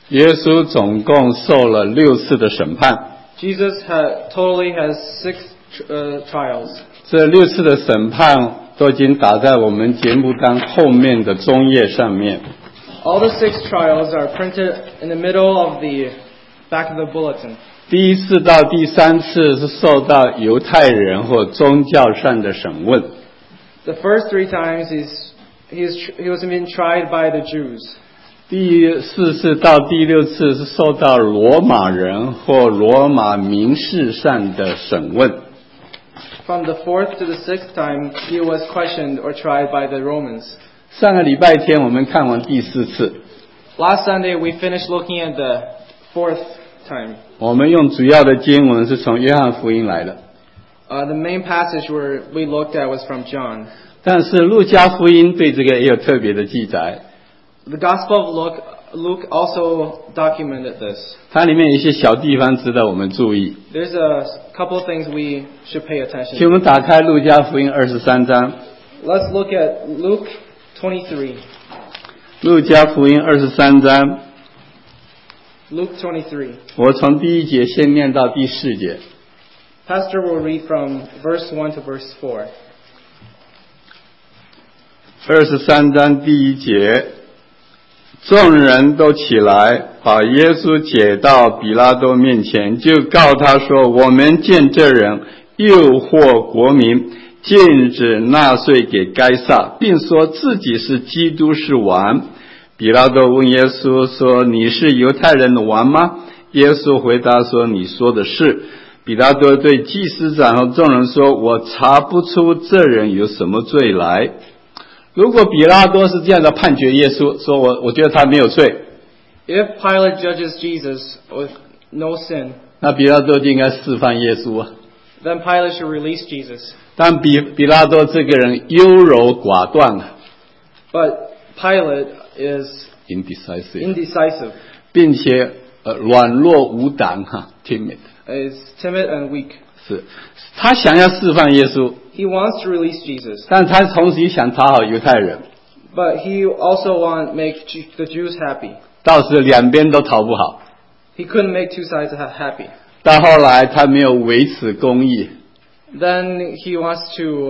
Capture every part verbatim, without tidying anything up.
耶稣总共受了六次的审判。 Jesus had, totally has six uh, trials. 这六次的审判都已经打在我们节目单后面的中页上面。 All the six trials are printed in the middle of the back of the bulletin. 第一次到第三次是受到犹太人或宗教上的审问。 The first three times he's, he's, he was being tried by the Jews. 第四次到第六次是受到罗马人或罗马民事上的审问。 From the fourth to the sixth time, he was questioned or tried by the Romans. 上个礼拜天我们看完第四次。 Last Sunday we finished looking at the fourth time. 我们用主要的经文是从约翰福音来的。 Uh, the main passage where we looked at was from John. 但是路加福音对这个也有特别的记载。 The Gospel of Luke, Luke also documented this. 它里面有一些小地方值得我们注意。 There's a couple things we should pay attention 请我们打开路加福音二十三章。 Let's look at Luke twenty-three. 路加福音二十三章。 Luke twenty-three. 我从第一节先念到第四节。 Pastor will read from verse one to verse four. 二十三章第一节，众人都起来，把耶稣解到比拉多面前，就告他说：我们见这人诱惑国民，禁止纳税给该撒，并说自己是基督是王。比拉多问耶稣说：你是犹太人的王吗？耶稣回答说：你说的是。比拉多对祭司长和众人说：我查不出这人有什么罪来。如果比拉多是这样的判决耶稣，说我我觉得他没有罪， If Pilate judges Jesus with no sin, 那比拉多就应该释放耶稣啊。 then Pilate should release Jesus. 但比比拉多这个人优柔寡断啊 But Pilate is ，indecisive， indecisive, 并且呃软弱无胆哈 ，timid， is timid and weak. 是他想要释放耶稣， He wants to release Jesus, 但他同时也想讨好犹太人， but he also wants to make the Jews happy. 到时两边都讨不好。 He couldn't make two sides ha- happy. 到后来他没有维持公义 Then he wants to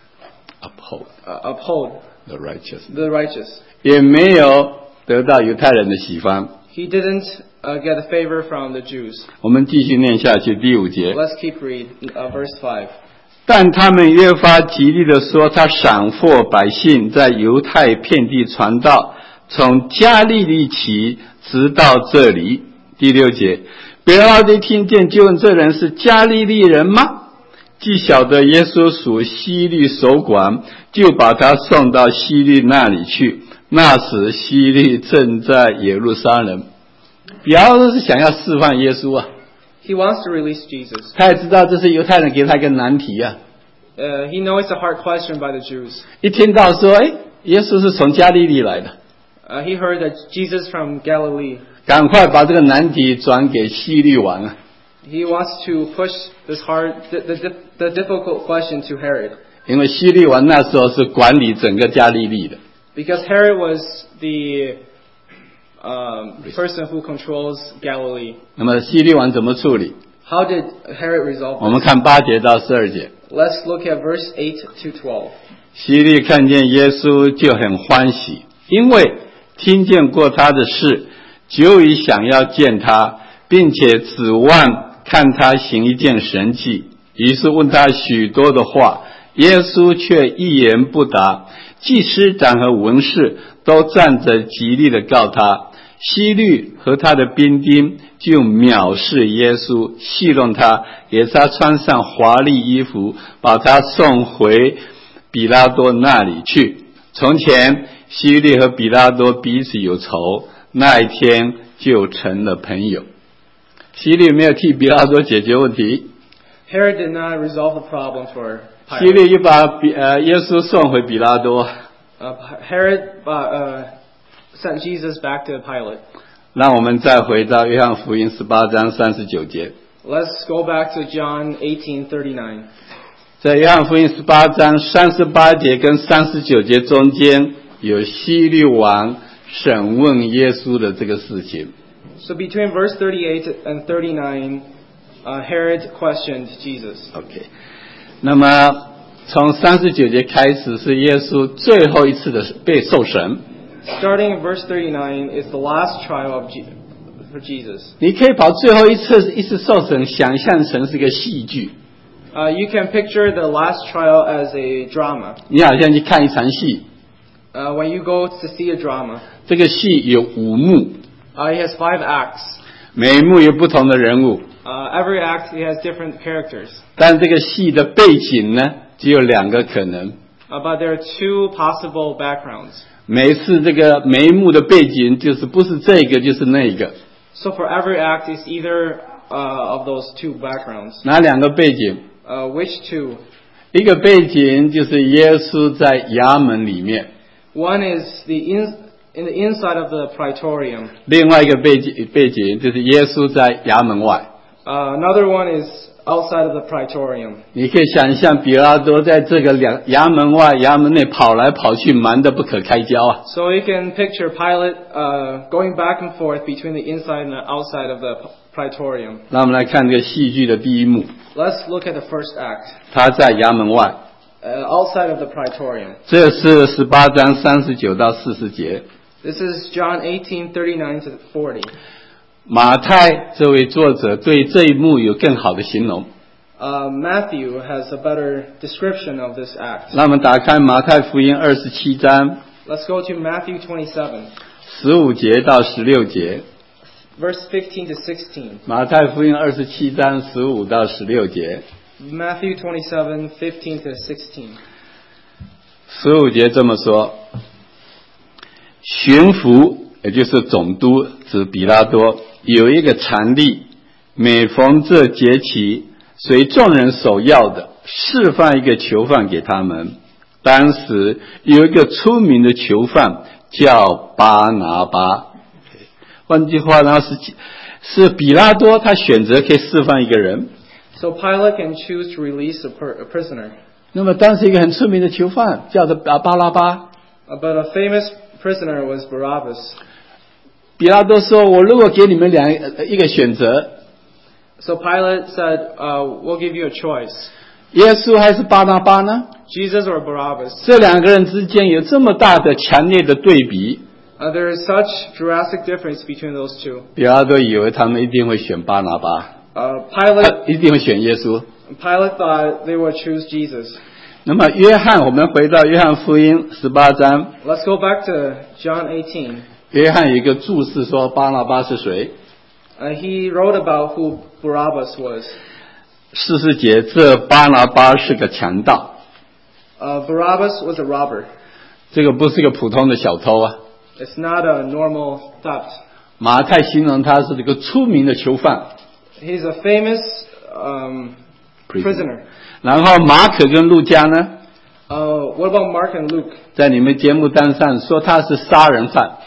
，uphold uh, uphold the righteous， the righteous. 也没有得到犹太人的喜欢。 He didn't uh, get a favor from the Jews. 我们继续念下去，第五节。 Let's keep read uh, verse five. 但他们越发极力地说，他闪惑百姓，在犹太遍地传道，从加利利起，直到这里。第六节，比拉多听见，就问这人是加利利人吗？既晓得耶稣属希律守管，就把他送到希律那里去。那时希律正在耶路撒冷。比拉多是想要释放耶稣啊， He wants to release Jesus. 他也知道这是犹太人给他一个难题啊。 Uh, he knows it's a hard question by the Jews. 一听到说，哎，耶稣是从加利利来的， Uh, he heard that Jesus from Galilee. 赶快把这个难题转给希律王啊！ He wants to push this hard, the, the, the difficult question to Herod. 因为希律王那时候是管理整个加利利的， Because Herod was the um, person who controls Galilee. 那么希律王怎么处理？ How did Herod resolve 我们 this? 看八节到十二节。 Let's look at verse eight to twelve. 希律看见耶稣就很欢喜，因为听见过他的事，久已想要见他，并且指望看他行一件神迹。于是问他许多的话，耶稣却一言不答。祭司长和文士都站着极力的告他。希律和他的兵丁就藐视耶稣，戏弄他，给他穿上华丽衣服，把他送回比拉多那里去。从前希律和比拉多彼此有仇，那一天就成了朋友。希律没有替比拉多解决问题， Herod did not resolve the problem for 希 Pilate. 律又把比呃耶稣送回比拉多。 Uh, Herod uh, uh, sent Jesus back to Pilate. 让我们再回到约翰福音十八章三十九节。 Let's go back to John eighteen thirty-nine. 在约翰福音十八章三十八节跟三十九节中间，有希律王审问耶稣的这个事情。 So between verse thirty-eight and thirty-nine, uh, Herod questioned Jesus. OK， 那么从三十九节开始是耶稣最后一次的被受审。 Starting in verse thirty-nine is the last trial of Je- for Jesus. 你可以把最后一次一次受审想象成是个戏剧。 Uh, you can picture the last trial as a drama. 你好像去看一场戏， Uh, when you go to see a drama, 这个戏有五幕， uh, it has five acts. 每一幕有不同的人物， Uh, every act it has different characters. 但这个戏的背景呢，只有两个可能。 Uh, but there are two possible backgrounds. 每次这个每一幕的背景就是不是这个就是那个， So for every act, it's either uh, of those two backgrounds. 哪两个背景？ Uh, which two? 一个背景就是耶稣在衙门里面， One is the in, in the inside of the praetorium. 另外一个背景背景就是耶稣在衙门外。 Uh, another one is outside of the praetorium. 你可以想象比拉多在这个两衙门外、衙门内跑来跑去，忙得不可开交啊！ So you can picture Pilate uh, going back and forth between the inside and the outside of the praetorium. 那我们来看这个戏剧的第一幕， Let's look at the first act. 他在衙门外， Uh, outside of the praetorium. 这是十八章三十九到四十节。 This is John eighteen thirty-nine to forty. 马太这位作者对这一幕有更好的形容。 Uh, Matthew has a better description of this act. 那我们打开马太福音二十七章 Let's go to Matthew twenty-seven, 十五节到十六节。 verse fifteen to sixteen. 马太福音二十七章十五到十六节。 Matthew twenty-seven, fifteen to sixteen. 十五节这么说：巡抚，也就是总督，指比拉多，有一个常例，每逢这节期，随众人所要的，释放一个囚犯给他们。当时有一个出名的囚犯叫巴拿巴。换句话呢，是是比拉多他选择可以释放一个人。 So Pilate can choose to release a, per, a prisoner. 那么当时一个很出名的囚犯叫做巴巴拉巴。 Uh, but a famous prisoner was Barabbas. 比拉多说：“我如果给你们两一个选择， So Pilate said, uh, we'll give you a choice. 耶稣还是巴拿巴呢？ Jesus or Barabbas. 这两个人之间有这么大的强烈的对比， Uh, there is such drastic difference between those two. 比拉多以为他们一定会选巴拿巴， Uh, Pilate, 他一定会选耶稣。 Pilate thought they would choose Jesus. 那么约翰，我们回到约翰福音十八章， Let's go back to John eighteen. 约翰有一个注释说巴拿巴是谁？ Uh, he wrote about who Barabbas was. 四十节，这巴拿巴是个强盗， Uh, Barabbas was a robber. 这个不是个普通的小偷啊。 It's not a normal theft. 马太形容他是这个出名的囚犯。 He's a famous um, prisoner. 然后马可跟路加呢， Uh, what about Mark and Luke? 在你们节目单上说他是杀人犯，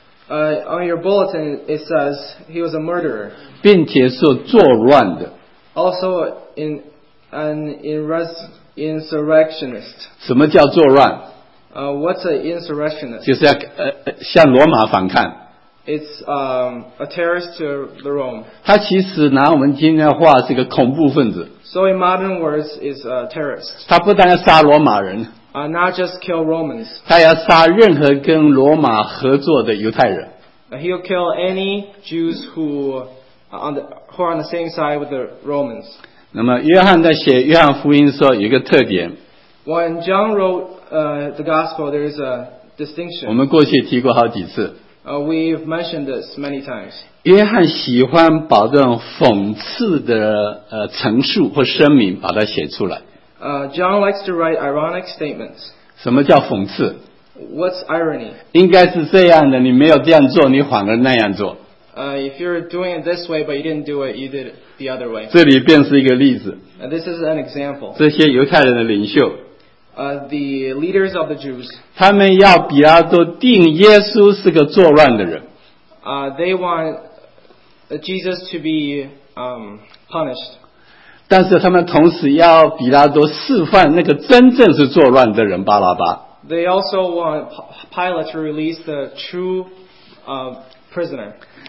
Uh, on your bulletin, it says he was a murderer. 并且是作乱的。 Also, in an inres- insurrectionist. 什么叫作乱？ Uh, what's an insurrectionist? 就是要呃呃向罗马反抗。 It's um, a terrorist to the Rome. 他其实拿我们今天的话是个恐怖分子。 So in modern words, is a terrorist. 他不但要杀罗马人， Uh, not just kill Romans. 他要杀任何跟罗马合作的犹太人。 Uh, he'll kill any Jews who, uh, on the, who are on the same side with the Romans. 那么约翰在写约翰福音说有一个特点， When John wrote uh, the Gospel, there is a 我 distinction. 们过去提过好几次。 Uh, we've mentioned this many times. 约翰喜欢把这种讽刺的呃陈述或声明把它写出来。 Uh, John likes to write ironic statements. 什么叫讽刺？ What's irony? 应该是这样的，你没有这样做，你反而那样做。 Uh, if you're doing it this way, but you didn't do it, you did it the other way. 这里便是一个例子。 Uh, this is an example. 这些犹太人的领袖， Uh, the leaders of the Jews, 他们要比拉多定耶稣是个作乱的人， uh, they want uh, Jesus to be um, punished. 但是他们同时要比拉多释放那个真正是作乱的人巴拉巴。 They also want P- Pilate to release the true uh, prisoner.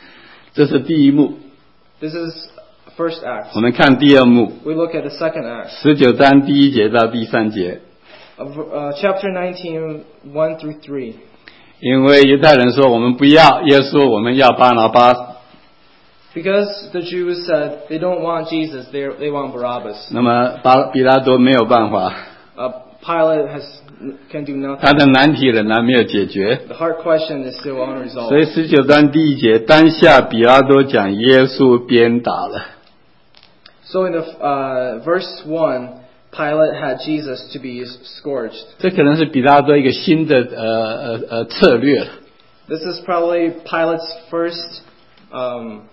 这是第一幕。 This is first act. 我们看第二幕， We look at the second act. 十九章第一节到第三节。 Of, uh, chapter nineteen, one through three. 因为犹太人说我们不要耶稣，我们要巴拿巴。 Because the Jews said they don't want Jesus, they they want Barabbas. 那么巴比拉多没有办法， Uh, Pilate has can do 他 nothing. 的难题仍然没有解决。 The hard question is still 所以 unresolved. 十九章第一节，当下比拉多将耶稣鞭打了。 So in the uh, verse one, Pilate had Jesus to be scourged. 这可能是比拉多一个新的呃呃呃策略。 This is probably Pilate's first um,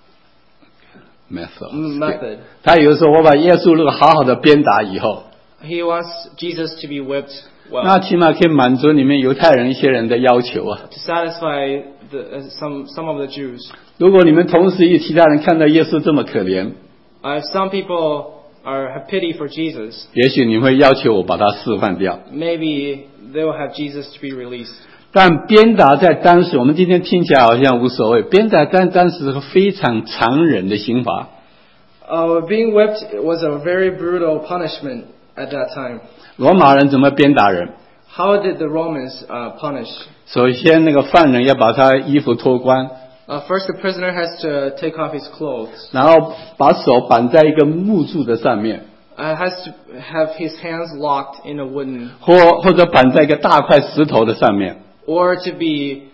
method， method. 他有时候我把耶稣如果好好的鞭打以后， He wants Jesus to be whipped 那 well 起码可以满足里面犹太人一些人的要求啊。 to satisfy the, uh, some some of the Jews. 如果你们同时与其他人看到耶稣这么可怜， Uh, if some people are have pity for Jesus, 也许你会要求我把他释放掉。 maybe they will have Jesus to be released. 但鞭打在当时，我们今天听起来好像无所谓，鞭打在当时是个非常残忍的刑罚。 Uh, being whipped was a very brutal punishment at that time. 罗马人怎么鞭打人？ How did the Romans uh, punish? 首先，那个犯人要把他衣服脱光， Uh, first, the prisoner has to take off his clothes. 然后把手绑在一个木柱的上面， Uh, has to have his hands locked in a wooden, 或或者绑在一个大块石头的上面。 or to be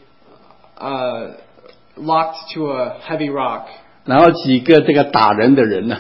uh, locked to a heavy rock. 然后几个这个打人的人呢，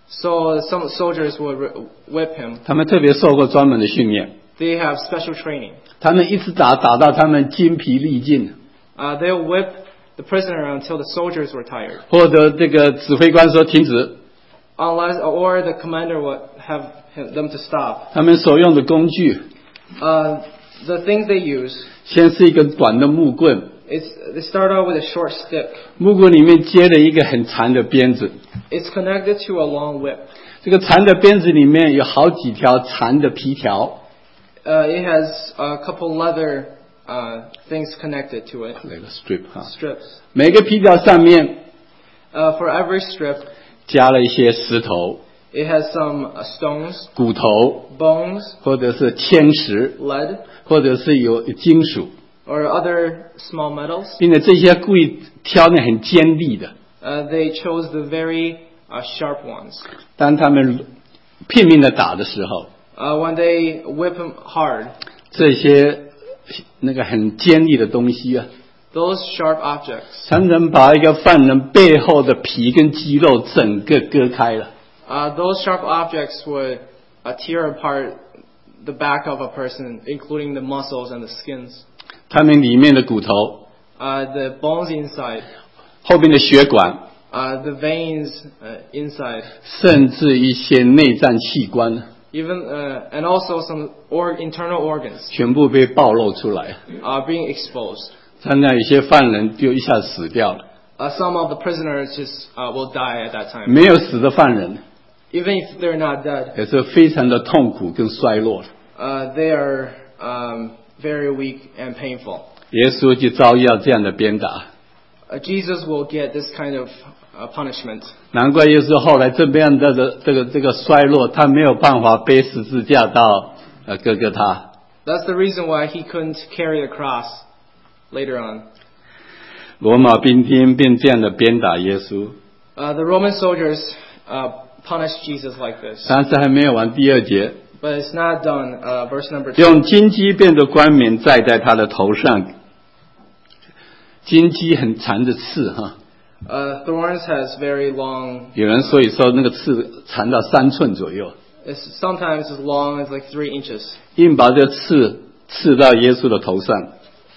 So some soldiers would r- whip him. 他们特别受过专门的训练， They have special training. 他们一直打打到他们筋疲力尽， Uh, they'll whip the prisoner until the soldiers were tired. 或者这个指挥官说停止， Unless, or the commander would have him, them to stop. 他们所用的工具 Uh, the things they use, 先是一根短的木棍， it's, they start out with a short stick. 木棍里面接了一个很长的鞭子， It's connected to a long whip. 这个长的鞭子里面有好几条长的皮条， Uh, it has a couple leather uh, things connected to it, 那个 strip 哈， strips. 每个皮条上面 Uh, for every strip, 加了一些石头、 it has some uh, stones, 骨头， bones, 或者是铅石， lead, 或者是有金属， or other small metals. 并且这些故意挑那很尖利的。 Uh, they chose the very uh, sharp ones. 当他们拼命的打的时候， Uh, when they whip him hard, 这些那个很尖利的东西啊， those sharp objects, 常常把一个犯人背后的皮跟肌肉整个割开了。 uh, those sharp objects would uh, tear apart the back of a person, including the muscles and the skins. 他们里面的骨头、 Uh, the bones inside, 后边的血管， uh, the veins uh, inside, 甚至一些内脏器官， even uh, and also some or internal organs 全部被暴露出来。 are being exposed. 常常有些犯人就一下死掉了， Uh, some of the prisoners just uh, will die at that time. 没有死的犯人 Even if they're not dead, 也是非常的痛苦跟衰落了。 uh, they are um, very weak and painful. 耶稣就遭遇到这样的鞭打， Uh, Jesus will get this kind of uh, punishment. 难怪耶稣后来这样的的这个这个衰落，他没有办法背十字架到呃哥哥他。 That's the reason why he couldn't carry the cross later on. 罗马兵丁便这样的鞭打耶稣， Uh, the Roman soldiers uh, punished Jesus like this. 但是还没有完第二节， But it's not done. Uh, verse number two. 用荆棘变的冠冕戴在他的头上，荆棘很长的刺哈， Uh, thorns has very long. 有人所以说那个刺长到三寸左右， It's sometimes as long as like three inches. 硬把这刺刺到耶稣的头上。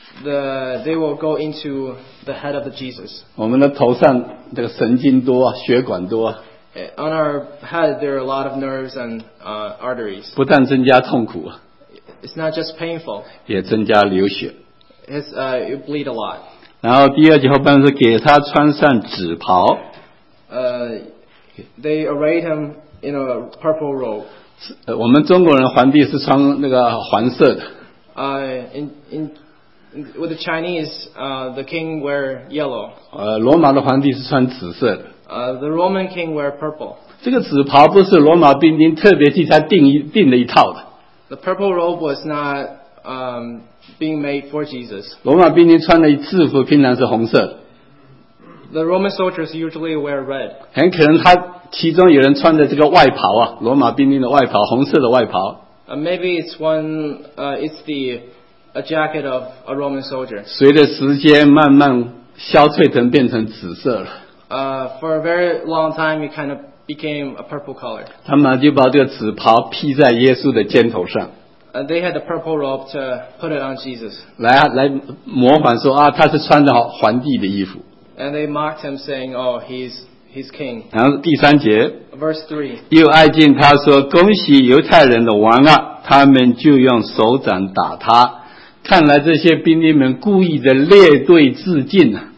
The they will go into the head of the Jesus. 我们的头上这个神经多啊，血管多啊， On our head there are a lot of nerves and uh, arteries. 不但增加痛苦啊， It's not just painful. 也增加流血。 It's uh, you bleed a lot. 然后第二节后半是给他穿上紫袍， Uh, they arrayed him in a purple robe. 呃，我们中国人皇帝是穿那个黄色的， Uh, in in With the Chinese, uh, the king wear yellow. 呃，罗马的皇帝是穿紫色的。 Uh, the Roman king wear purple. 这个紫袍不是罗马兵丁特别替他定一定的一套的。 The purple robe was not um, being made for Jesus. 罗马兵丁穿的制服平常是红色的。 The Roman soldiers usually wear red. 很可能他其中有人穿的这个外袍啊，罗马兵丁的外袍，红色的外袍。 Uh, maybe it's one. Uh, it's the a jacket of a Roman soldier. 随着时间慢慢消退成变成紫色了。 Uh, for a very long time, it kind of became a purple color. 他们就把这个紫袍披在耶稣的肩头上。 Uh, they had the purple robe to put it on Jesus. 来来模仿说啊，他是穿着皇帝的衣服。 And they mocked him, saying, "Oh, he's he's king." 然后第三节， Verse three. 又挨近他说：“恭喜犹太人的王啊！”他们就用手掌打他。看来这些兵丁们故意的列队致敬啊。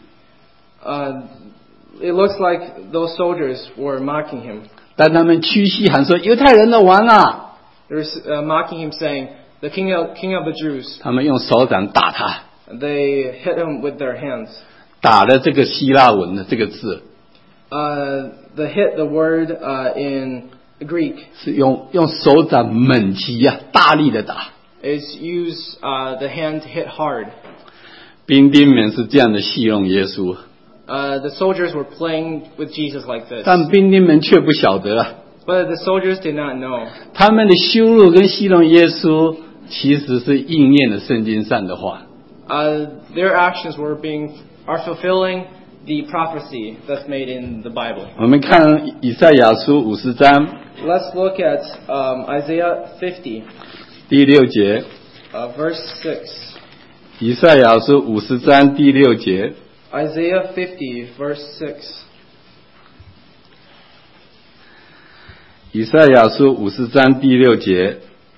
Uh, it looks like those soldiers were mocking him. 但他们屈膝喊说：“犹太人的王啊！” They were uh, mocking him, saying, "The king of king of the Jews." 他们用手掌打他， They hit him with their hands. 打了这个希腊文的这个字， Uh, the hit the word uh, in Greek 是用用手掌猛击啊，大力的打。 is use uh, the hand to hit hard. 兵丁们是这样的戏弄耶稣， Uh, the soldiers were playing with Jesus like this. 但兵丁们却不晓得啊， But the soldiers did not know. 他们的羞辱跟戏弄耶稣，其实是应验了圣经上的话。 Uh, their actions were being are fulfilling the prophecy that's made in the Bible. 我们看以赛亚书五十章 Let's look at um, Isaiah fifty, 第六节， uh, verse six. 以赛亚书五十章第六节， Isaiah fifty, verse six. 以赛亚书五十章第六节，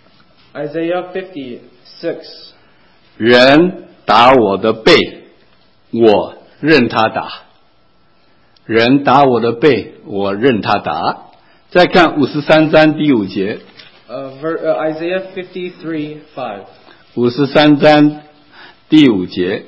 Isaiah fifty, six. 人打我的背，我任他打；人打我的背，我任他打。再看五十三章第五节， Uh, ver, uh, Isaiah fifty-three, five. 五十三章第五节，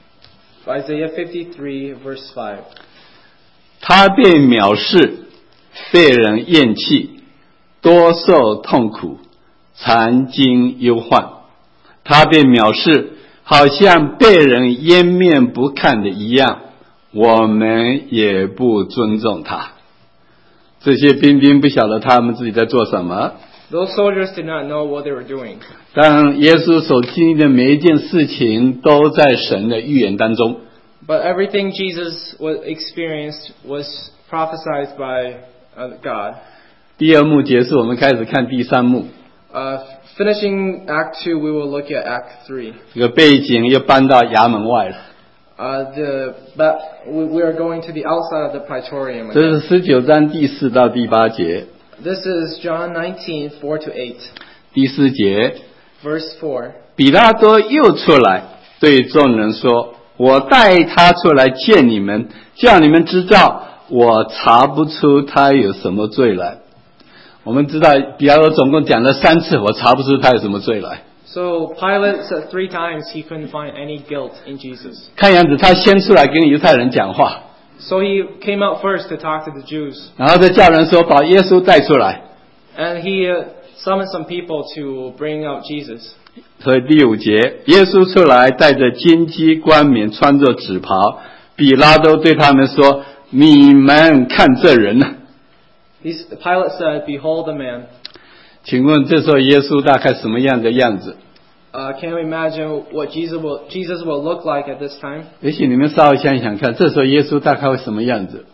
Isaiah fifty-three, verse five. 他被藐视，被人厌弃，多受痛苦，常经忧患。他被藐视，好像被人湮灭不看的一样，我们也不尊重他。这些兵丁不晓得他们自己在做什么， Those soldiers did not know what they were doing. 但耶稣所经历的每一件事情都在神的预言当中。 But everything Jesus was experienced was prophesied by uh, God. 第二幕结束，我们开始看第三幕。 Uh, finishing Act two, we will look at Act three. 这个背景又搬到衙门外了。 Uh, the but we, we are going to the outside of the praetorium 这 again. 是十九章第四到第八节。 This is John nineteen, four to eight. 第四节， Verse four. 比拉多又出来对众人说：“我带他出来见你们，叫你们知道，我查不出他有什么罪来。”我们知道比拉多总共讲了三次，我查不出他有什么罪来。 So Pilate said three times he couldn't find any guilt in Jesus. 看样子他先出来跟犹太人讲话， So he came out first to talk to the Jews. 然后再叫人说把耶稣带出来。 And he uh, summoned some people to bring out Jesus. 所以第五节，耶稣出来，带着荆棘冠冕，穿着紫袍。比拉多对他们说：“你们看这人呢？” He's, Pilate said, "Behold the man." 请问这时候耶稣大概什么样的样子？ Uh, can you imagine what Jesus will, Jesus will look like at this time? 也许你们稍微想一想看，这时候耶稣大概会什么样子？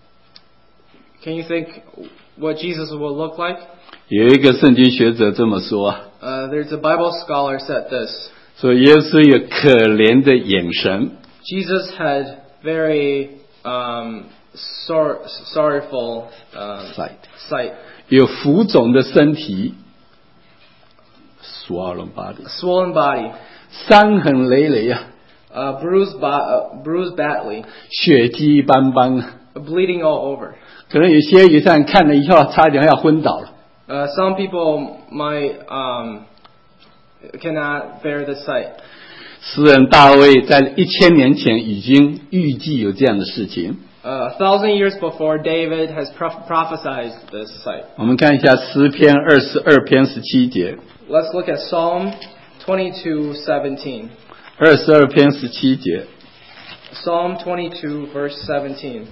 Can you think what Jesus will look like? 有一个圣经学者这么说， Uh, there's a Bible scholar said this. 说耶稣有可怜的眼神， Jesus had very um, sor- sorrowful um, Sight. sight, 有浮肿的身体 ，swollen body， swollen body, 伤痕累累啊， uh, bruised, bo- uh, bruised badly, 血迹斑斑啊。 bleeding all over. 可能有些犹太人看了以后，差点要昏倒了。 Uh, some people might um, cannot bear the sight. 诗人大卫在一千年前已经预计有这样的事情。 Uh, a thousand years before, David has pro- prophesied this sight. 我们看一下诗篇二十二篇十七节。 Let's look at Psalm twenty-two seventeen. 二十二篇十七节。 Psalm twenty-two, verse seventeen.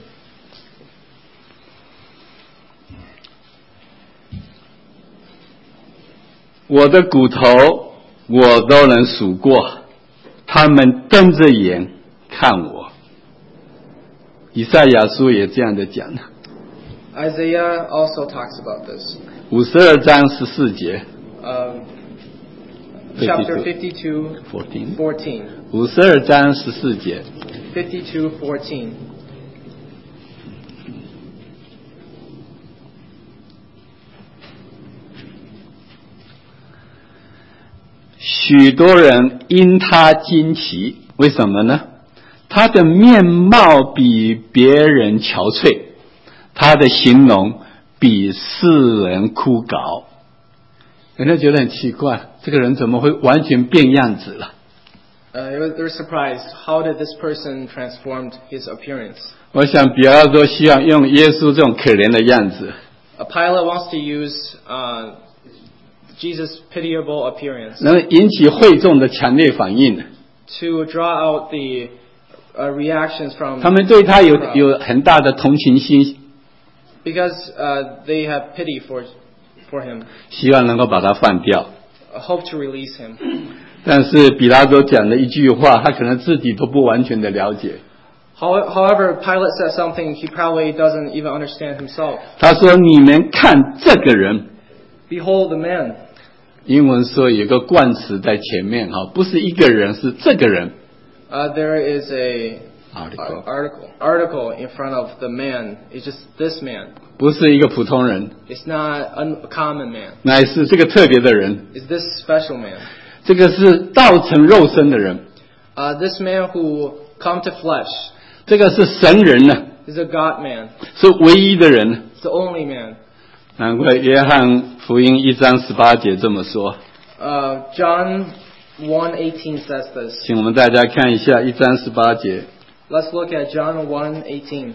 我的骨头我都能数过，他们瞪着眼看我。以赛亚书也这样的讲。 Isaiah also talks about this. 五十二章十四节。 Um, chapter fifty-two, fourteen. 五十二章十四节。 fifty-two, fourteen. 许多人因他惊奇，为什么呢？他的面貌比别人憔悴，他的形容比世人枯槁。人家觉得很奇怪，这个人怎么会完全变样子了？ Uh, they were surprised. How did this person transform his appearance? 我想比拉多希望用耶稣这种可怜的样子。 A Pilate wants to use uh, Jesus' pitiable appearance 能引起会众的强烈反应。 to draw out the uh, reactions from 他们对他有 the crowd. 有很大的同情心， Because uh, they have pity for for him, 希望能够把他放掉。 a hope to release him. 但是比拉多讲了一句话，他可能自己都不完全的了解。 How- However, Pilate said something he probably doesn't even understand himself. 他说：“你们看这个人。” Behold the man. 英文说有个冠词在前面哈，不是一个人，是这个人。 Uh, there is a Article. article article in front of the man. It's just this man. 不是一个普通人， It's not a common man. 乃是这个特别的人。 It's this special man. 这个是道成肉身的人， Uh, this man who come to flesh 这个是神人呢， is a God man. 是唯一的人。 It's the only man. 难怪约翰福音一章十八节这么说。 Uh, John one eighteen says this. 请我们大家看一下一章十八节。 Let's look at John one eighteen.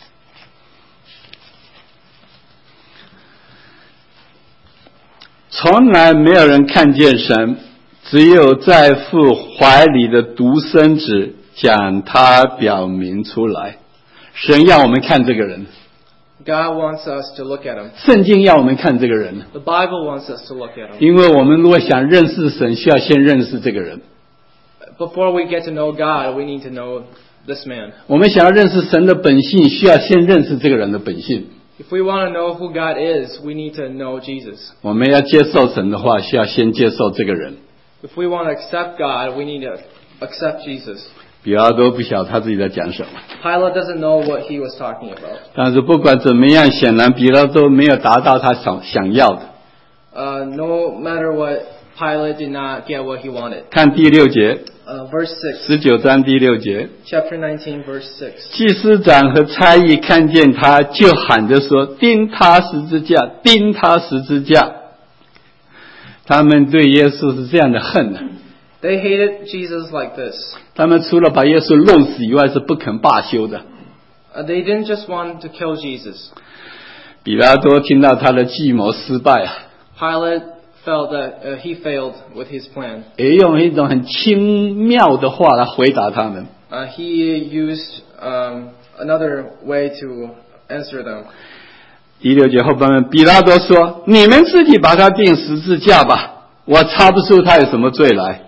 从来没有人看见神，只有在父怀里的独生子将他表明出来。神要我们看这个人， God wants us to look at him. 圣经要我们看这个人， The Bible wants us to look at him. 因为我们如果想认识神，需要先认识这个人。 Before we get to know God, we need to know this man. 我们想要认识神的本性，需要先认识这个人的本性。 If we want to know who God is, we need to know Jesus. 我们要接受神的话，需要先接受这个人。 If we want to accept God, we need to accept Jesus. 比拉多不晓得他自己在讲什么， Pilate doesn't know what he was talking about. 但是不管怎么样，显然比拉多没有达到他想想要的。 Uh, no matter what, Pilate did not get what he wanted. 看第六节， Uh, verse six, 十九章第六节。 chapter nineteen, verse six. 祭司长和差役看见他，就喊着说：“钉他十字架，钉他十字架。”他们对耶稣是这样的恨呢、 They hated Jesus like this. 他们除了把耶稣弄死以外，是不肯罢休的。 Uh, they didn't just want to kill Jesus. 比拉多听到他的计谋失败啊， Pilate felt that uh, he failed with his plan. 也用一种很轻妙的话来回答他们。 Uh, he used um, another way to answer them. 第六节后半段，比拉多说：“你们自己把他钉十字架吧，我查不出他有什么罪来。”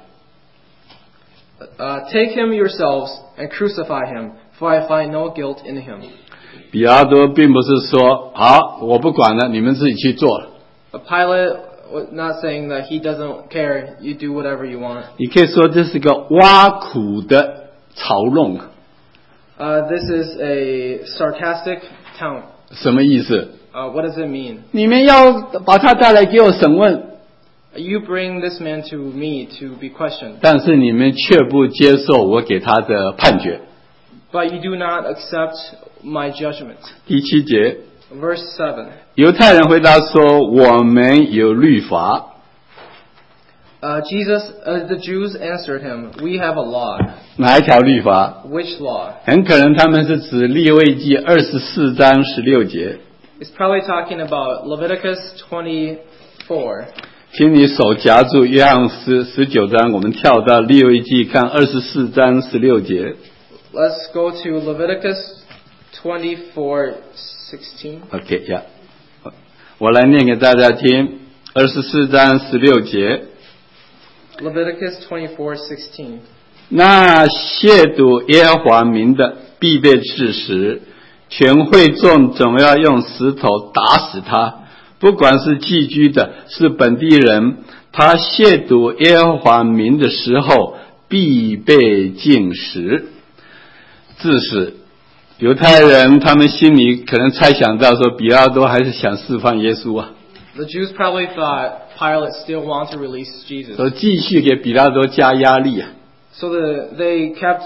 Uh, take him yourselves and crucify him, for I find no guilt in him. 比拉多并不是说：“好，我不管了，你们自己去做。” But Pilate was not saying that he doesn't care, you do whatever you want. 你可以说这是个挖苦的嘲弄， Uh, this is a sarcastic taunt. 什么意思？ Uh, what does it mean? 你们要把他带来给我审问， You bring this man to me to be questioned, 但是你们却不接受我给他的判决。 but you do not accept my judgment. 第七节， Verse seven. 犹太人回答说：“我们有律法。” Uh, Jesus, uh, the Jews answered him, "We have a law." 哪一条律法？ Which law? 很可能他们是指利未记二十四章十六节。 It's probably talking about Leviticus twenty-four. 请你手夹住约翰十十九章，我们跳到利未记看二十四章十六节。 Let's go to Leviticus twenty-four sixteen. OK 呀、yeah. 我来念给大家听，二十四章十六节。 Leviticus twenty-four sixteen. 那亵渎耶和华名的，必被治死。全会众总要用石头打死他，不管是寄居的，是本地人，他亵渎耶和华名的时候，必被禁食。致死。犹太人他们心里可能猜想到说，比拉多还是想释放耶稣啊， The Jews probably thought Pilate still wanted to release Jesus. 所以继续给比拉多加压力啊。 So the, they kept,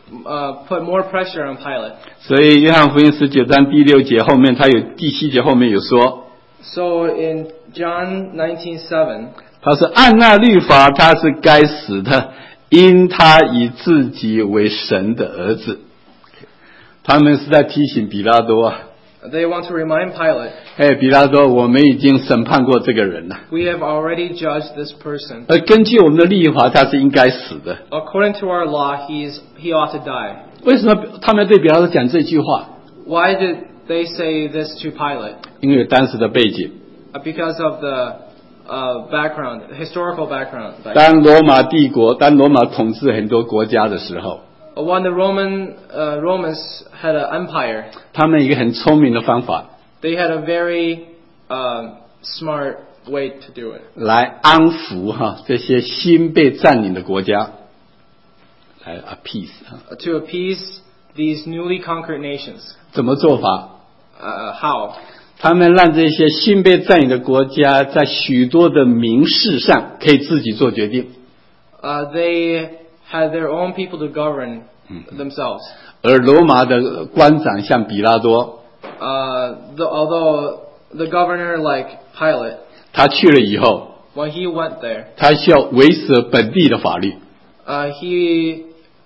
uh, put more pressure on Pilate. 所以约翰福音十九章第六节后面，他有第七节后面有说， So in John nineteen seven, 他是按那律法他是该死的，因他以自己为神的儿子。他们是在提醒比拉多啊， they want to remind Pilate, 哎，比拉多，我们已经审判过这个人了， we have already judged this person. 而根据我们的律法，他是应该死的。 According to our law, he's, he ought to die. 为什么他们对比拉多讲这句话？ Why did they say this to Pilate? 因为有当时的背景， Uh, because of the uh, background, historical background. 当罗马帝国，当罗马统治很多国家的时候， When the Roman uh, Romans had an empire, 他们有一个很聪明的方法 they had a very uh, smart way to do it. 来安抚哈这些新被占领的国家，来 appease 哈， To appease these newly conquered nations. 怎么做法？ Uh, how? 他们让这些新被占领的国家在许多的民事上可以自己做决定， Uh, they had their own people to govern themselves. 而罗马的官长像比拉多， Uh, the, although the governor, like Pilate, 他去了以后， when he went there, 他需要维持本地的法律 uh, he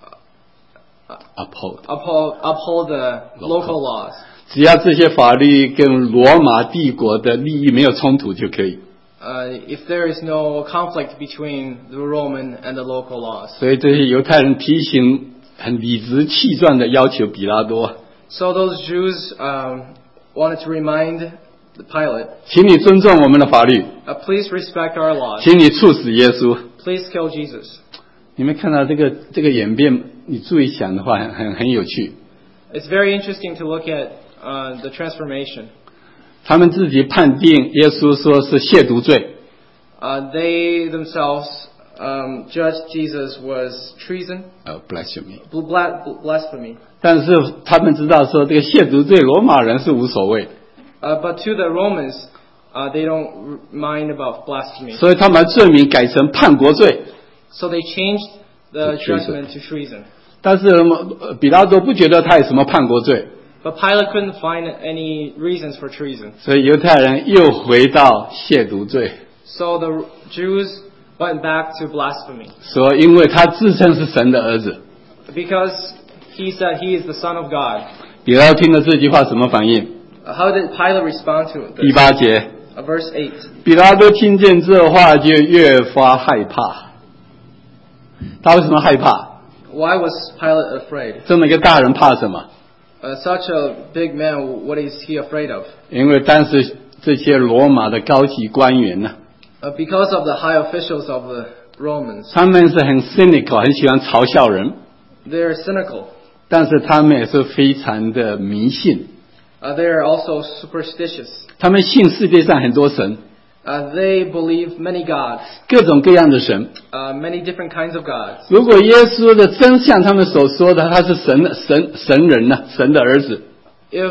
，uphold。 uphold, uphold the local laws. 只要这些法律跟罗马帝国的利益没有冲突就可以。 Uh, if there is no conflict between the Roman and the local laws. 所以这些犹太人提醒，很理直气壮的要求比拉多， So those Jews um, wanted to remind Pilate, 请你尊重我们的法律， uh, please respect our laws. 请你处死耶稣。 Please kill Jesus. 你们看到这个这个演变，你注意想的话，很很很有趣。 It's very interesting to look at uh, the transformation. 他们自己判定耶稣说是亵渎罪， Uh, they themselves um, judged Jesus was treason, 呃 blasphemy。 bla- blasphemy. 但是他们知道说这个亵渎罪，罗马人是无所谓， Uh, but to the Romans, uh, they don't r- mind about blasphemy. 所以他们把罪名改成叛国罪。 So they changed the To treason. judgment to treason. 但是呃比拉多不觉得他有什么叛国罪， But Pilate couldn't find any reasons for treason. 所以犹太人又回到亵渎罪， So the Jews went back to blasphemy. 说因为他自称是神的儿子。 Because he said he is the Son of God. 比拉多听了这句话什么反应？ Uh, How did Pilate respond to it? 第八节， Uh, verse eight. 比拉多听见这话就越发害怕。他为什么害怕？ Why was Pilate afraid? 这么一个大人怕什么？ Uh, such a big man, what is he afraid of? 因为当时这些罗马的高级官员呢， Uh, because of the high officials of the Romans. 他们是很 cynical， 很喜欢嘲笑人， They're cynical. 但是他们也是非常的迷信， Uh, they're also superstitious. 他们信世界上很多神， Uh, they believe many gods, 各种各样的神。 uh, many different kinds of gods. 如果耶稣的真像他们所说的，他是神的神神人呢，神的儿子， If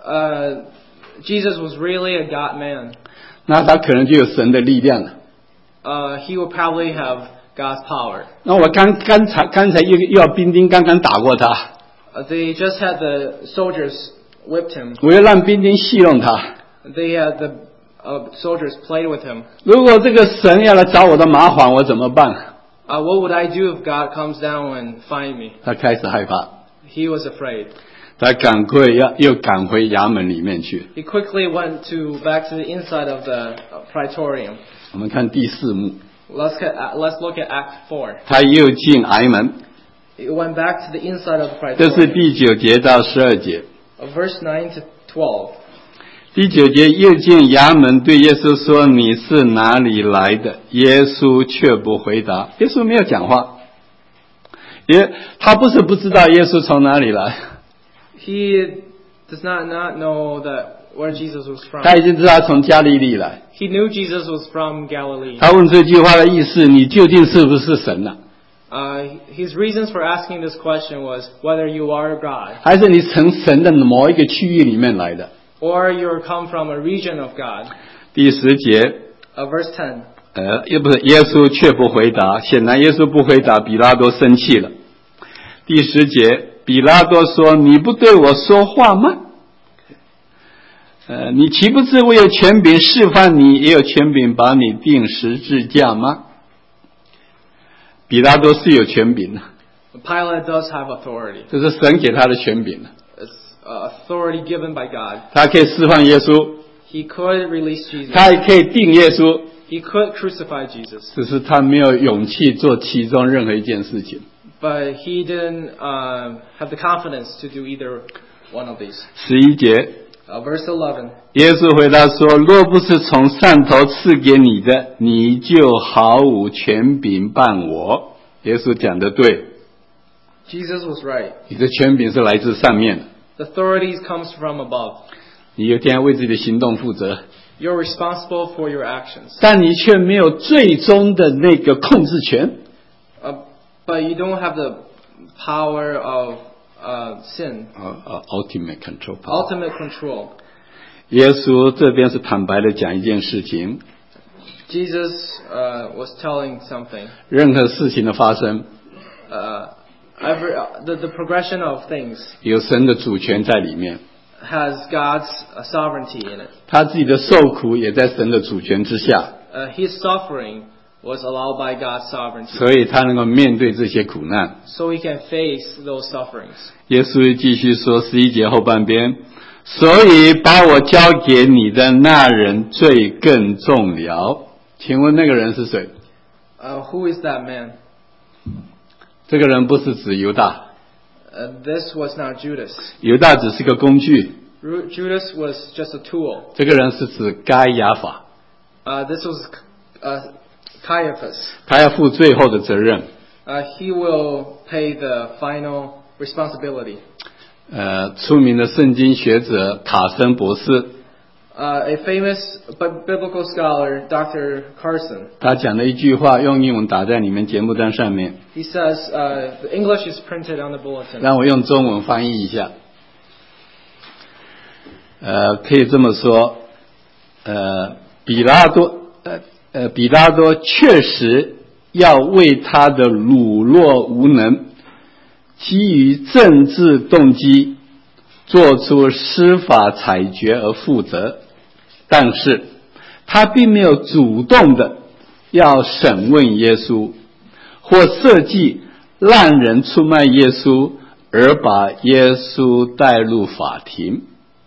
uh, Jesus was really a God man, 那他可能就有神的力量了。 uh, he would probably have God's power. 那我刚刚才刚才又又要兵丁刚刚打过他， Uh, they just had the soldiers whipped him. 我要让兵丁戏弄他， They had the uh, soldiers played with him. 如果这个神要来找我的麻烦，我怎么办？ Uh, what would I do if God comes down and find me? 他开始害怕， He was afraid. 他赶快要又赶回衙门里面去。 He quickly went to back to the inside of the uh, praetorium. 我们看第四幕， Let's get, uh, let's look at Act four. 他又进衙门， He went back to the inside of the 这是 praetorium. 第九节到十二节。 Uh, verse nine to twelve. 第九节又进衙门，对耶稣说：“你是哪里来的？”耶稣却不回答。耶稣没有讲话，耶他不是不知道耶稣从哪里来， He does not not know that where Jesus was from. 他已经知道他从加利利来。 He knew Jesus was from Galilee. 他问这句话的意思：你究竟是不是神呢、啊？ Uh, his reasons for asking this question was whether you are God 还是你从神的某一个区域里面来的？ or you come from a region of God. 第十节， Uh, verse ten. 呃，也不是耶稣却不回答。显然耶稣不回答，比拉多生气了。第十节，比拉多说：“你不对我说话吗？呃，你岂不是我有权柄释放你，也有权柄把你钉十字架吗？”比拉多是有权柄的， Pilate does have authority. 这是神给他的权柄的， It's uh, authority given by God. 他可以释放耶稣， He could release Jesus. 他也可以定耶稣， He could crucify Jesus. 只是他没有勇气做其中任何一件事情。 But he didn't uh, have the confidence to do either one of these. 十一节， Uh, verse eleven. 耶稣回答说：“若不是从上头赐给你的，你就毫无权柄办我。”耶稣讲的对， Jesus was right. 你的权柄是来自上面的， The authorities comes from above. 你有一天要为自己的行动负责， You're responsible for your actions. 但你却没有最终的那个控制权。 Uh, but you don't have the power of uh, sin, 呃呃 ultimate control power。 ultimate control. 耶稣这边是坦白的讲一件事情， Jesus uh, was telling something. 任何事情的发生， Uh, every, uh, the, the progression of things 有神的主权在里面， has God's uh, sovereignty in it. 他自己的受苦也在神的主权之下， Uh, his suffering was allowed by God's sovereignty. 所以他能够面对这些苦难。 So he can face those sufferings. 耶稣继续说，十一节后半边，所以把我交给你的那人罪更重了。请问那个人是谁？ Uh, who is that man? 这个人不是指犹大， Uh, this was not Judas. 犹大只是个工具， Ru- Judas was just a tool. 这个人是指该亚法， Uh, this was uh, Caiaphas. 他要负最后的责任。 Uh, he will pay the final responsibility. 呃，出名的圣经学者卡森博士， Uh, a famous bi- biblical scholar, Doctor Carson, 他讲了一句话，用英文打在你们节目单上面， he says, uh, the English is printed on the bulletin. 让我用中文翻译一下。呃，可以这么说，呃，比拉多，呃呃，比拉多确实要为他的懦弱无能，基于政治动机，做出司法裁决而负责，但是他并没有主动的要审问耶稣，或设计让人出卖耶稣，而把耶稣带入法庭。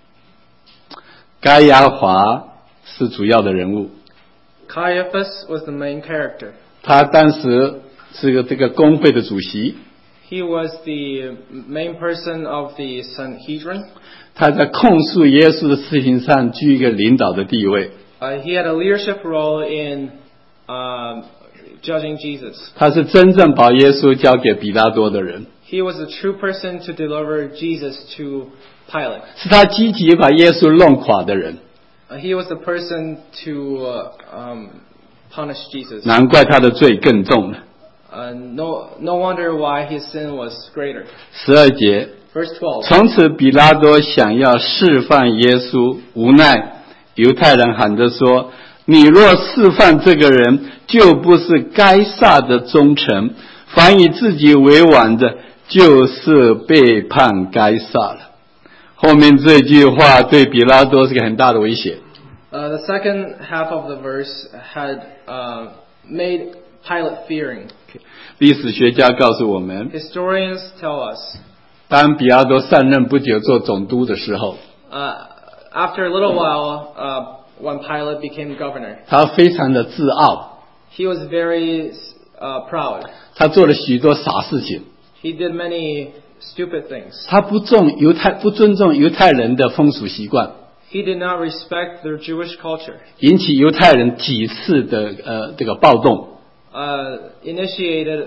该亚华是主要的人物， Caiaphas was the main character. 他当时是个这个公会的主席， He was the main person of the Sanhedrin. 他在控诉耶稣的事情上居一个领导的地位。 Uh, he had a leadership role in um, judging Jesus. 他是真正把耶稣交给比拉多的人， He was a true person to deliver Jesus to Pilate. 是他积极把耶稣弄垮的人。 Uh, he was the person to uh, um, punish Jesus. 难怪他的罪更重了。 Uh, no, no wonder why his sin was greater. 十二节， Verse twelve. 从此比拉多想要释放耶稣，无奈犹太人喊着说：“你若释放这个人，就不是该撒的忠臣；凡以自己为王的，就是背叛该撒了。”后面这句话对比拉多是个很大的威胁。 Uh, the second half of the verse had uh, made Pilate fearing. 历史学家告诉我们， Historians tell us 当比拉多上任不久做总督的时候， uh, after a little while, uh, when Pilate became governor, 他非常的自傲， he was very uh, proud. 他做了许多傻事情， He did many stupid things. 他不重犹太不尊重犹太人的风俗习惯， He did not respect their Jewish culture. 引起犹太人几次的呃这个暴动。 Uh, initiated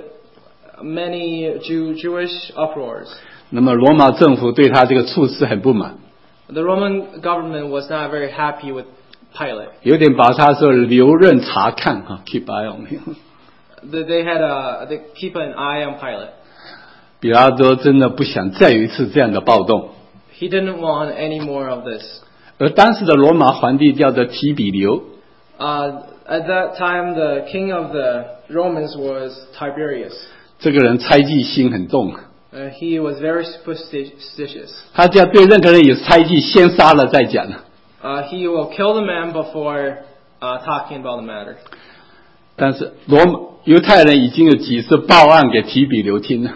many Jew, Jewish uproars. 那么罗马政府对他这个处事很不满， The Roman government was not very happy with Pilate. 有点把他说留任察看哈 ，keep eye on him。 They they had a they keep an eye on Pilate. 比拉多真的不想再有一次这样的暴动， He didn't want any more of this. 而当时的罗马皇帝叫做提比留， Uh, at that time, the king of the Romans was Tiberius. 这个人猜忌心很重， Uh, he was very superstitious. 他就要对任何人有猜忌，先杀了再讲。 Uh, he will kill the man before uh, talking about the matter. 但是罗马犹太人已经有几次报案给提比留听了，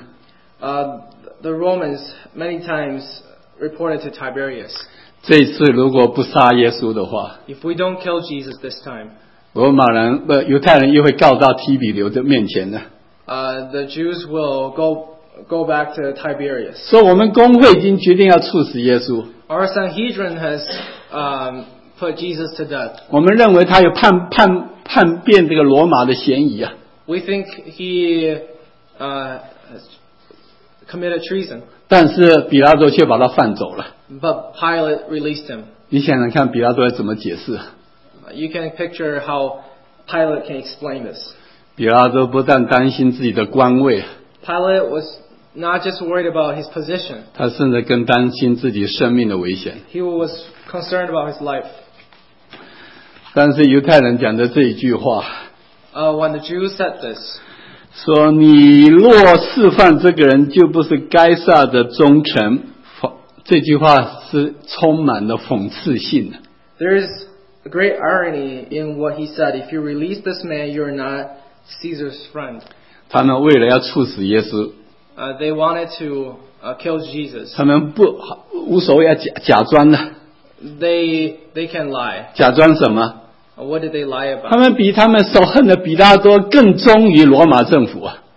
Uh, the Romans many times reported to Tiberius, 这一次如果不杀耶稣的话， if we don't kill Jesus this time, 罗马人不犹太人又会告到提比留的面前的， uh, the Jews will go go back to Tiberius. 说我们公会已经决定要处死耶稣， Our Sanhedrin has um, put Jesus to death. 我们认为他有叛叛叛变这个罗马的嫌疑啊。 We think he uh, has committed treason, 但是比拉多却把他放走了。 but Pilate released him. 你想想看，比拉多要怎么解释？ You can picture how Pilate can explain this. 比拉多不但担心自己的官位， Pilate was not just worried about his position. 他甚至更担心自己生命的危险。 He was concerned about his life. 但是犹太人讲的这一句话， Uh, when the Jews said this, 说你若释放这个人，就不是该撒的忠臣。这句话是充满了讽刺性的。 there is a great irony in what he said. If you release this man, you're not Caesar's friend. 他们为了要处死耶稣， Uh, they wanted to uh, kill Jesus. 他们不无所谓要假假装的， They they can lie. 假装什么？ Uh, What did they lie 他 about? 们比他们所恨的比拉多更忠于罗马政府啊！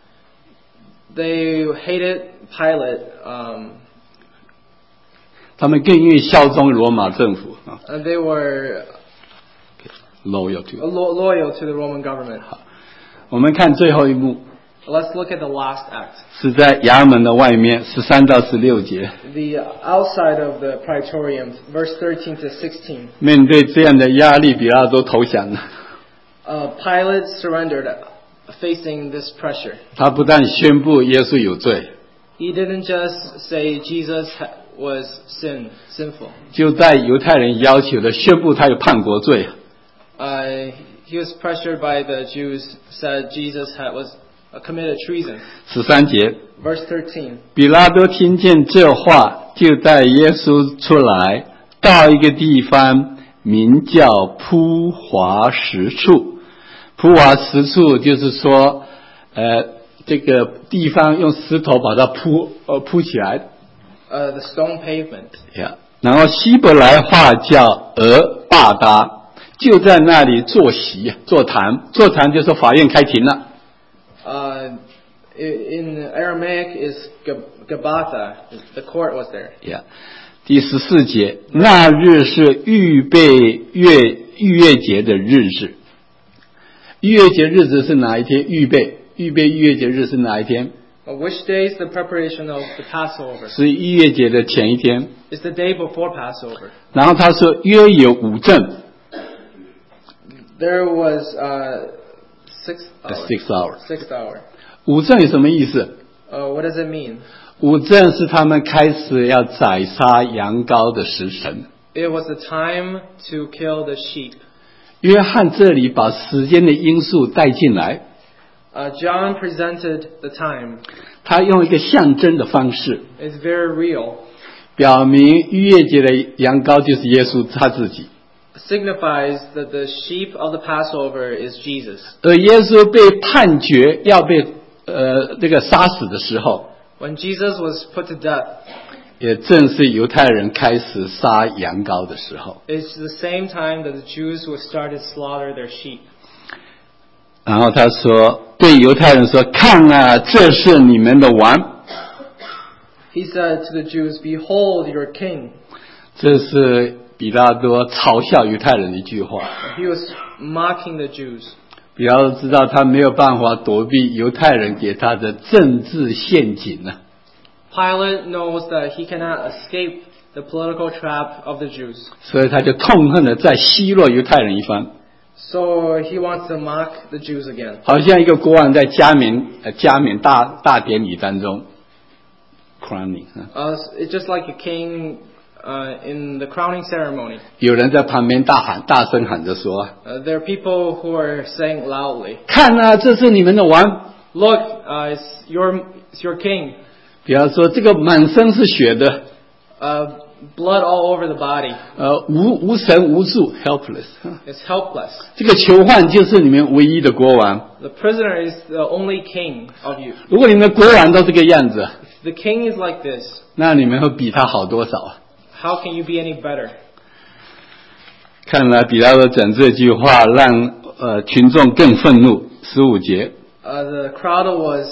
They hated Pilate. Um, 他们更愿意效忠罗马政府啊 and they were ，loyal to。 lo- loyal to the Roman government. 我们看最后一幕， Let's look at the last act. 是在衙门的外面，十三到十六节。 The outside of the praetorium, verse thirteen to sixteen. 面对这样的压力，比拉多投降了。 Uh, Pilate surrendered, facing this pressure. 他不但宣布耶稣有罪， He didn't just say Jesus ha- was sin, sinful. 就在犹太人要求的宣布他有叛国罪。 Uh, he was pressured by the Jews, said Jesus had, was uh, committed treason. 十三节， Verse thirteen. 比拉多听见这话，就带耶稣出来，到一个地方，名叫铺华石处。铺华石处就是说，呃，这个地方用石头把它铺呃铺起来。 Uh, the stone pavement. Yeah. 然后希伯来话叫俄巴达，就在那里坐席坐堂，坐堂就是法院开庭了。 Uh, i- in Aramaic is Gab- Gabbatha. The court was there. Yeah. 第十四节，那日是预备月逾越节的日子。逾越节日子是哪一天？预备预备逾越节日是哪一天？ Uh, which day is the preparation of the Passover? 是逾越节的前一天。 It's the day before Passover. 然后他说约有五正 There was uh, six hours. six hours。 Sixth hour. 五正有什么意思？ Uh, what does it mean? 五正是他们开始要宰杀羊羔的时辰。 It was the time to kill the sheep. 约翰这里把时间的因素带进来， Uh, John presented the time. 他用一个象征的方式， It's very real, 表明逾越节的羊羔就是耶稣他自己。 signifies that the sheep of the Passover is Jesus. 而耶稣被判决要被呃这个杀死的时候， When Jesus was put to death, 也正是犹太人开始杀羊羔的时候。 it's the same time that the Jews would start to slaughter their sheep. 然后他说，对犹太人说：“看啊，这是你们的王。” He said to the Jews, "Behold your king." 这是比拉多嘲笑犹太人的一句话。 He was mocking the Jews. 比拉多知道他没有办法躲避犹太人给他的政治陷阱呢、啊， Pilate knows that he cannot escape the political trap of the Jews. 所以他就痛恨的再奚落犹太人一番。 So he wants to mock the Jews again. 好像一个国王在加冕呃加冕大大典礼当中 ，crowning 啊， Uh, it's just like a king uh, in the crowning ceremony. 有人在旁边大喊大声喊着说 Uh, there are people who are saying loudly, 看啊，这是你们的王。 "Look, uh, it's your it's your king." 比方说这个满身是血的， Uh, blood all over the body. 呃无无神无助 helpless， It's helpless. 这个囚犯就是你们唯一的国王。 The prisoner is the only king of you. 如果你们的国王都这个样子， If the king is like this, 那你们会比他好多少啊？ how can you be any better? 看来比拉多讲这句话让呃群众更愤怒。十五节， Uh, the crowd was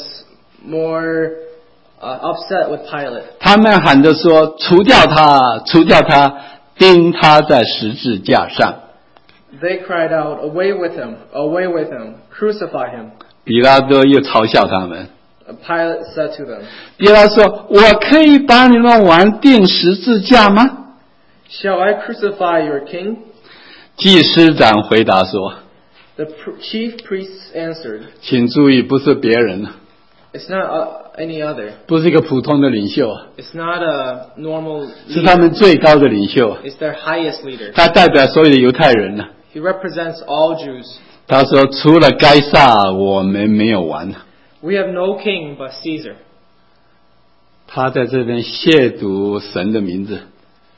more uh, upset with Pilate. 他们喊着说：“除掉他，除掉他，钉他在十字架上。” They cried out, "Away with him! Away with him! Crucify him!" 比拉多又嘲笑他们。 Uh, Pilate said to them, 比拉多说：“我可以把你们王钉十字架吗？” "Shall I crucify your king?" 祭司长回答说 The pr- chief priests answered, 请注意，不是别人， "It's not uh, any other. 不是一个普通的领袖， It's not a normal 是他 leader. 们最高的领袖， It's their highest leader. 他代表所有的犹太人呢。 He represents all Jews. 他说：“除了该撒，我们没有王。” We have no king but Caesar." 他在这边亵渎神的名字。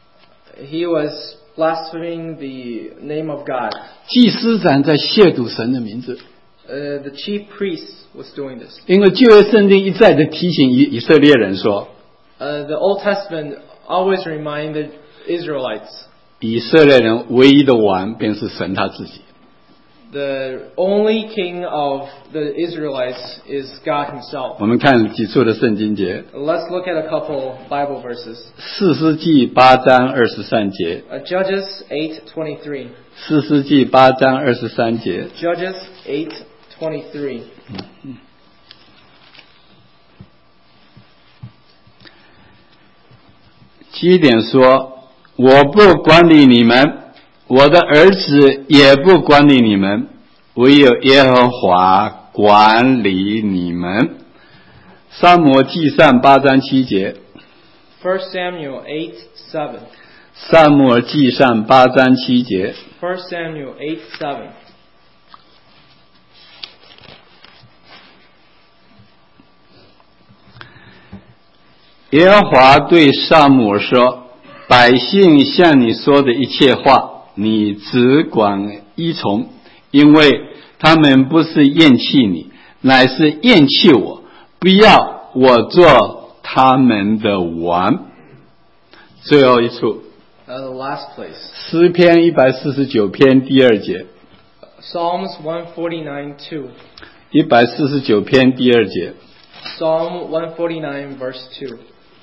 He was blaspheming the name of God. 祭司长在亵渎神的名字， Uh, the chief priest was doing this. 因为旧约圣经一再的提醒以以色列人说， Uh, the Old Testament always reminded Israelites 以色列人唯一的王便是神他自己。 the only king of the Israelites is God himself. 我们看几处的圣经节， Let's look at a couple Bible verses. 士师记八章二十三节， Uh, Judges eight twenty-three. 士师记八章二十三节， Judges eight twenty-three. 基甸说：“我不管理你们，我的儿子也不管理你们，唯有耶和华管理你们。”撒母耳记上八章七节， First Samuel eight seven. 撒母耳记上八章七节， First Samuel eight seven. 耶和华对撒母耳说：“百姓向你说的一切话，你只管依从，因为他们不是厌弃你，乃是厌弃我，不要我做他们的王。”最后一处， Uh, the last place. 诗篇一百四十九篇第二节， Psalms one forty-nine two. 一百四十九篇第二节， Psalm one forty-nine verse two.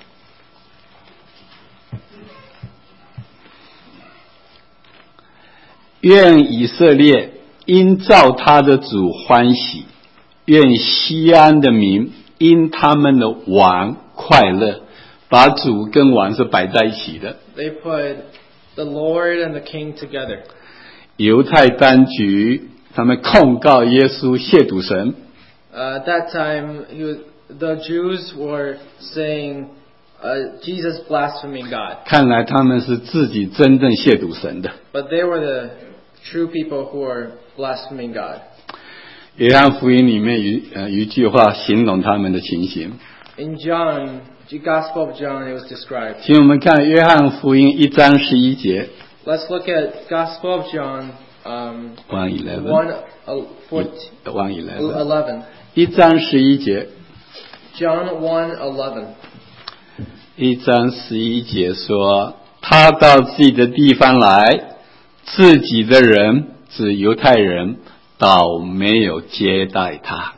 愿以色列因照他的主欢喜，愿西安的民因他们的王快乐。把主跟王是摆在一起的。 They put the Lord and the King together. 犹太当局他们控告耶稣亵渎神。 Uh, at that time, he was, the Jews were saying, uh, Jesus blaspheming God. 看来他们是自己真正亵渎神的。 But they were the true people who were blaspheming God. 约翰福音里面有呃有一句话形容他们的情形。 In John, the Gospel of John, it was described. 请我们看约翰福音一章十一节。 Let's look at Gospel of John um, one eleven one uh, fourteen, one eleven eleven. 一章十一节， John one eleven. 一章十一节说，他到自己的地方来，自己的人指犹太人倒没有接待他。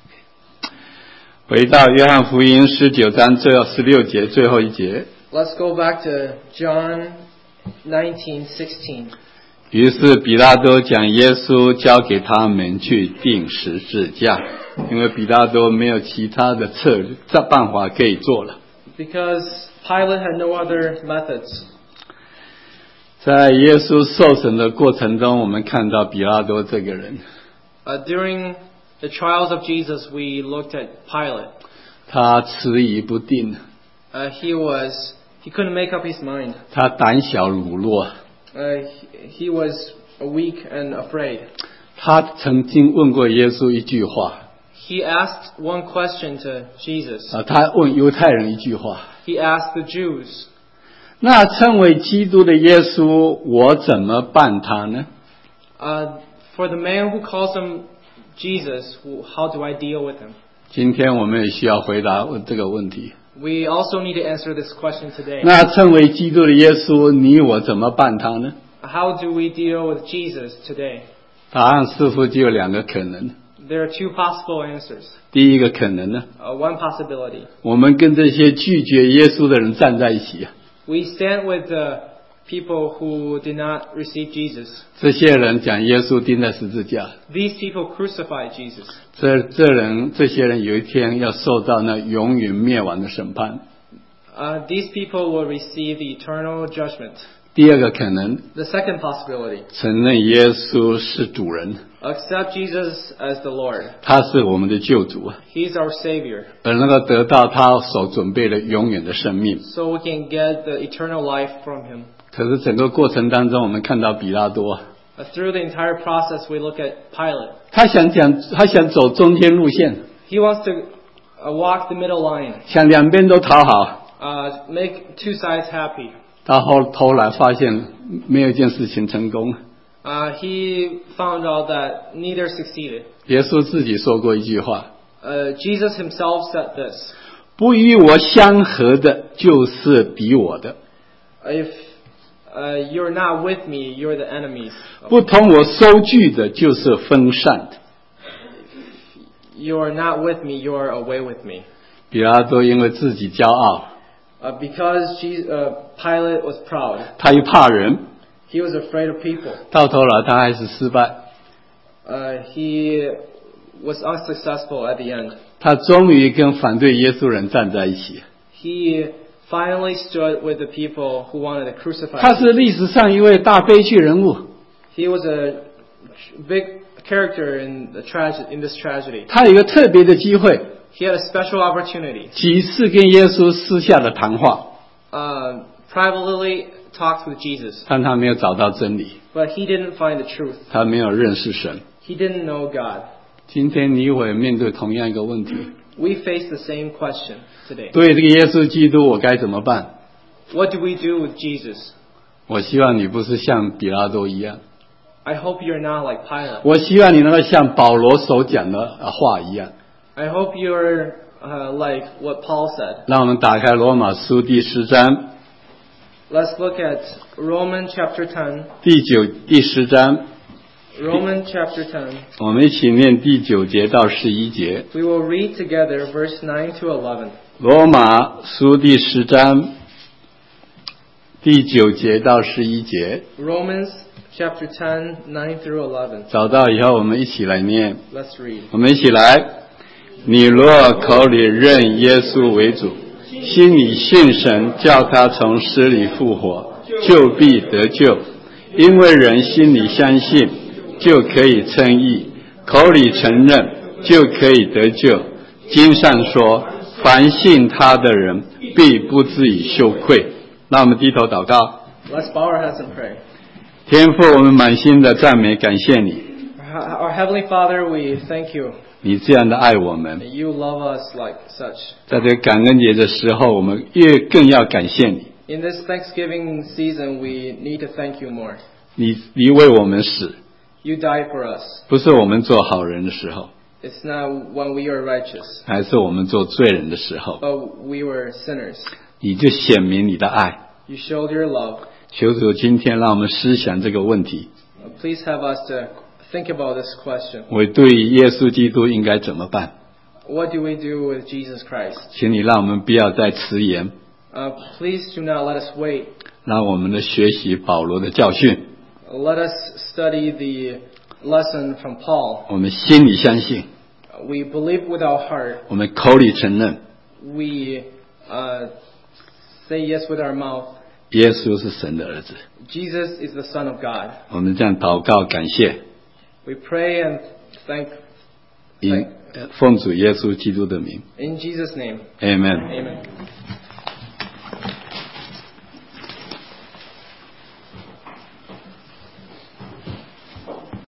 回到约翰福音十九章最后十六节最后一节， Let's go back to John nineteen sixteen. 于是比拉多将耶稣交给他们去钉十字架，因为比拉多没有其他的策略办法可以做了。 Because Pilate had no other methods. 在耶稣受审的过程中，我们看到比拉多这个人， Uh, during the trials of Jesus, we looked at Pilate. 他迟疑不定， Uh, he was he couldn't make up his mind. 他胆小懦弱。 Uh, he, he was weak and afraid. 他曾经问过耶稣一句话， He asked one question to Jesus. 啊，他问犹太人一句话， He asked the Jews, 那称为基督的耶稣，我怎么办他呢？ uh, for the man who calls him Jesus, who, how do I deal with him? 今天我们也需要回答这个问题。 We also need to answer this question today. 那称为基督的耶稣，你我怎么办他呢？ How do we deal with Jesus today? 答案似乎只有两个可能。 There are two possible answers. 第一个可能呢， Uh, one possibility. 我们跟这些拒绝耶稣的人站在一起， We stand with the people who did not receive Jesus. 这些人讲耶稣钉在十字架， These people crucified Jesus. 这这人这些人有一天要受到那永远灭亡的审判。 Uh, these people will receive the eternal judgment. 第二个可能， The second possibility. 承认耶稣是主人， Accept Jesus as the Lord. 他是我们的救主， He's our Savior. 而能够得到他所准备的永远的生命。 So we can get the eternal life from Him. 可是整个过程当中，我们看到比拉多， Uh, through the entire process, we look at Pilate. 他想讲，他想走中间路线， He wants to uh, walk the middle line, 想两边都讨好， uh, make two sides happy. 到后头来发现没有一件事情成功。 Uh, he found out that neither succeeded. 耶稣自己说过一句话， Uh, Jesus himself said this. 不与我相合的，就是敌我的； If uh, you're not with me, you're the enemies. 不同我收据的，就是分散的。 You're not with me, you're away with me. 比拉多因为自己骄傲， Uh, because Jesus, uh, Pilate was proud. 他又怕人， He was afraid of people. 到头来他还是失败。 Uh, he was unsuccessful at the end. 他终于跟反对耶稣人站在一起。 He finally stood with the people who wanted to crucify 他 him. 是历史上一位大悲剧人物， He was a big character in the trage- in this tragedy. 他有一个特别的机会， He had a special opportunity. 几次跟耶稣私下的谈话， Uh, privately talked with Jesus, 但他没有找到真理， but he didn't find the truth. 他没有认识神。 He didn't know God. 今天你我也面对同样一个问题， We face the same question today. 对这个耶稣基督我该怎么办？ What do we do with Jesus? 我希望你不是像比拉多一样， I hope you're not like Pilate. 我希望你能够像保罗所讲的话一样。 I hope you're uh, like what Paul said. 让我们打开罗马书第十章 Let's look at Romans chapter ten. 第九第十章， Romans chapter ten. 我们一起念第九节到十一节。 We will read together verse nine to eleven. 罗马书第十章第九节到十一节， Romans chapter ten, nine through eleven. 找到以后我们一起来念。 Let's read. 我们一起来。你若口里认耶稣为主，心里信神，叫他从死里复活，就必得救。因为人心里相信，就可以称义；口里承认，就可以得救。经上说，凡信他的人，必不至于羞愧。那我们低头祷告。 Let's bow our heads and pray. 天父，我们满心的赞美感谢你， Our Heavenly Father, we thank you. 你这样的爱我们。 You love us like such. 在这个感恩节的时候，我们越更要感谢你。 In this Thanksgiving season, we need to thank you more. 你你为我们死， You died for us. 不是我们做好人的时候， It's not when we are righteous, 还是我们做罪人的时候， but we were sinners. 你就显明你的爱。 You showed your love. 求主今天让我们思想这个问题， Please have us to think about this question. 我对耶稣基督应该怎么办？ What do we do with Jesus Christ? 请你让我们不要再迟延， Uh, please do not let us wait. 让我们的学习保罗的教训， Let us study the lesson from Paul. 我们心里相信， We believe with our heart. 我们口里承认， We uh, say yes with our mouth. 耶稣是神的儿子。 Jesus is the Son of God. 我们这样祷告感谢， We pray and thank 因呃奉主耶稣基督的名 in Jesus' name. ，Amen。 Amen.